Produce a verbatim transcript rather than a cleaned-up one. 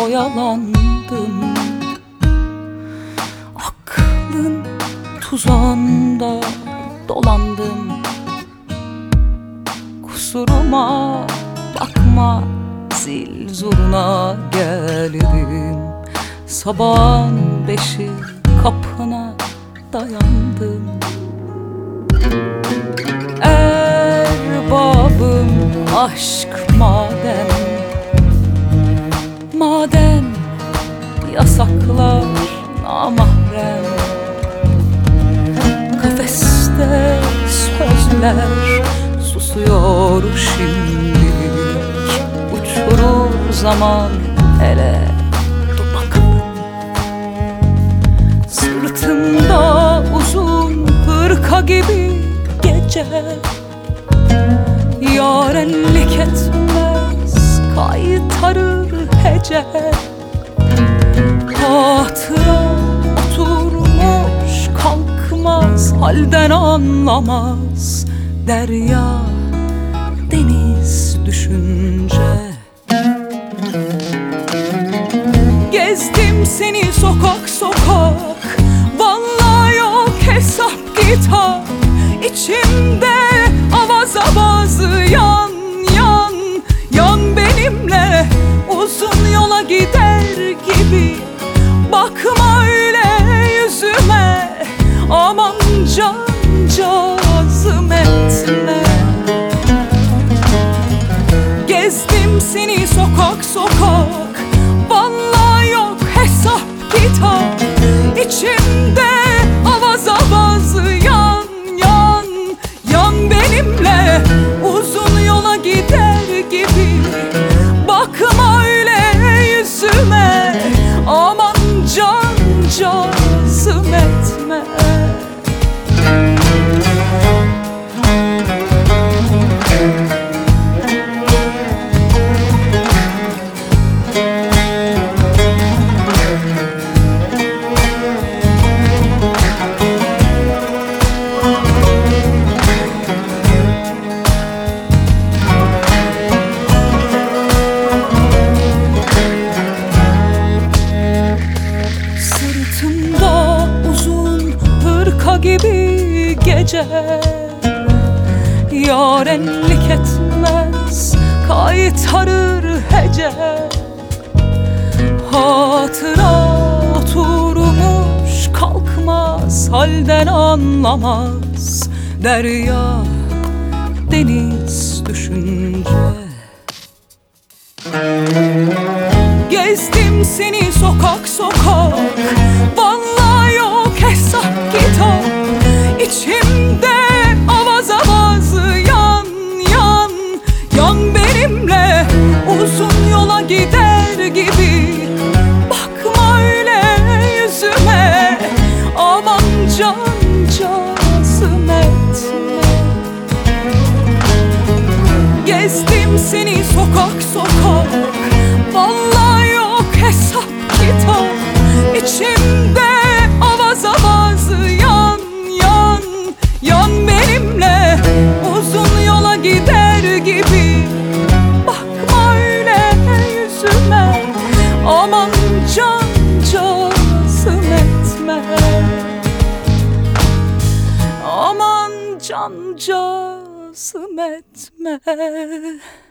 oyalandım. Aklın tuzağında dolandım. Kusuruma bakma, zil zurna geldim. Sabahın beşi kapına dayandım. Erbabım aşk maden, maden yasaklar namahrem. Kafeste sözler susuyor şimdilik. Uçurur zaman ele, dur bakalım. Sırtımda uzun hırka gibi gece, yarenlik etmez kaytarır hece. Hatıra oturmuş kalkmaz, halden anlamaz derya deniz düşünce. Gezdim seni sokak sokak, vallahi yok hesap kitap. İçimde avaz avaz yan yan yan benimle uzun yola gider gibi. Bakma öyle yüzüme, aman can cazım etme. Gezdim seni sokak sokak, vallahi yok hesap kitap. İçimde avaz avaz yan yan yan benimle uzun yola gider gibi. Bakma öyle yüzüme, aman can cazım etme. Sırtımda uzun hırka gibi gece, yarenlik etmez kaytarır hece. Hatıra oturmuş kalkmaz, halden anlamaz derya deniz düşünce. Gezdim seni sokak sokak, vallahi yok hesap kitap. İçimde avaz avaz yan yan yan benimle uzun yola gider gibi. Bakma öyle yüzüme, aman can cazım etme. Gezdim seni sokak sokak, vallahi yok hesap kitap. İçimde avaz avaz yan yan yan benimle uzun yola gider gibi. Bakma öyle yüzüme, aman can cazım etme. Aman can cazım etme.